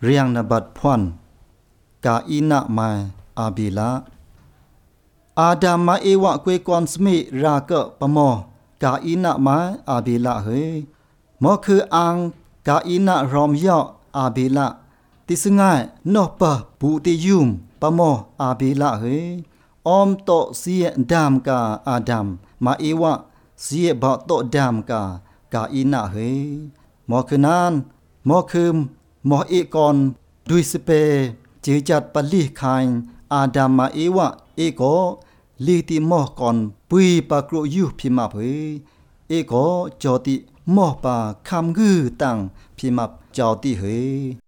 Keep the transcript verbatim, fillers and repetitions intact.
เรียงนบัดพวนกาอินะมาอาบิละอาดามมาเอวะกวยกอนสมิรากะปะมอกาอินะมาอาบิละเฮมอคืออังกาอินะรอมยออาบิละติสงายนอปะบูติยุมปะมออาบิละเฮออมโตเสียดามกาอาดัมมาเอวะเสียบะโตดามกากาอินะเฮมอคือนานมอคือมอเอกอนดุยสเปจือจัดปลีคายอาดัมมาเอวะเอโกลีติมอกอนปุยปากรุยุพิมาเพเอโกจอติมอปาคำกือตังพิมาจอติเฮ